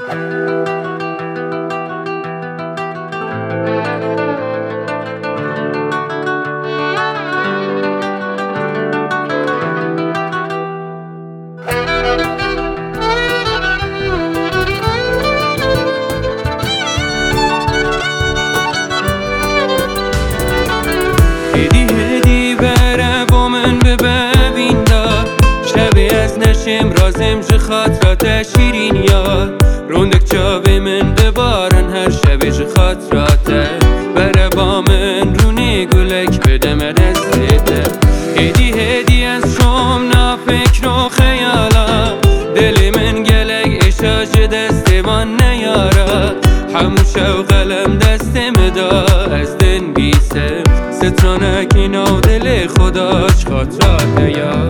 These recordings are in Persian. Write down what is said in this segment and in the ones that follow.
هدی بره با من ببین دار شبی از نشم رازم ج خاطرات شیرین یاد روندک چاوی من ببارن هر شبی ج خاطراته بره با من رونی گلک بدم دستته هدی از شم نا فکر و خیالا دلی من گلک اشاج دستوان نیارا هموشه و قلم دستم دا از دن بیسه سترانکی نو دل خداش خاطرات یار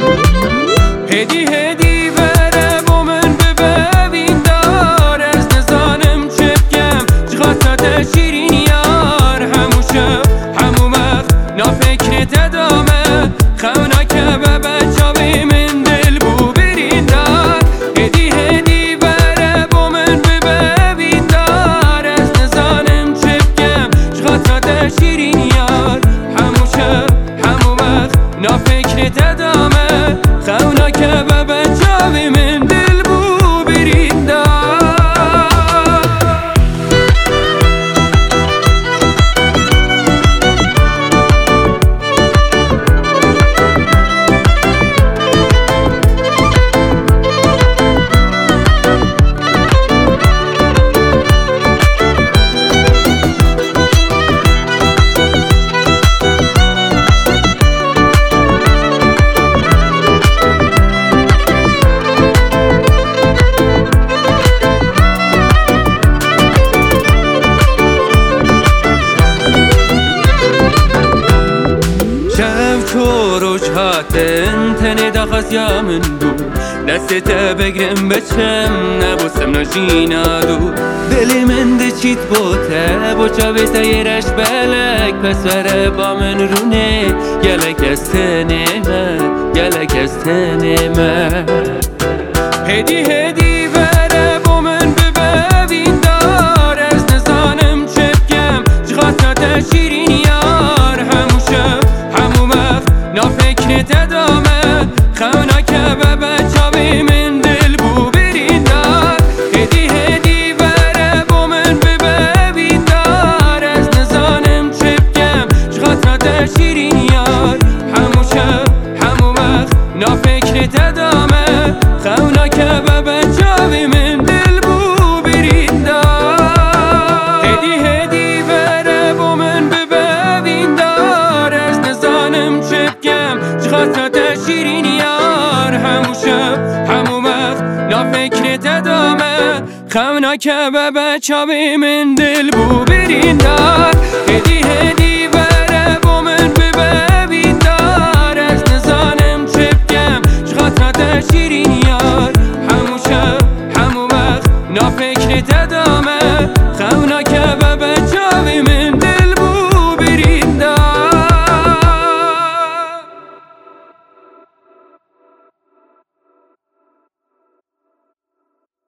هدی بره با من ببین دار از نزانم چکم خاطرات شیرین یار هموشه همو وقت نافکرت ادامه خونا که بچاوی من دل بو برین دار هدی بره با من ببین دار از نزانم چکم خاطرات شیرین یار هموشه همو وقت نافکرت ادامه خونا که بچاوی من دل بو برین دار روش هاتن تنه داخاز یا من دو دستت بگرم بچم نبوسم نجینا دو دلی من ده چیت بوته بوچا بیتا یرش بلک پس بره با من رونه گلک از تنه من هدی بره با من ببین دار از نزانم چپکم خاطرات شیرین یار هموشه همو وقت نافکرت ادامه خونا که بچاوی من دل بو برین دار هدی بره با من ببین دار از نزانم چپکم خاطرات شیرین یار هموشه همو وقت نافکرت ادامه خونا که بچاوی من دل بو برین دار هدی بره با من ببین دار از نزانم چپکم خاطرات شیرین یار هموشه همو وقت نافکرت ادامه خونا که بچاوی من دل بو برین دار هدی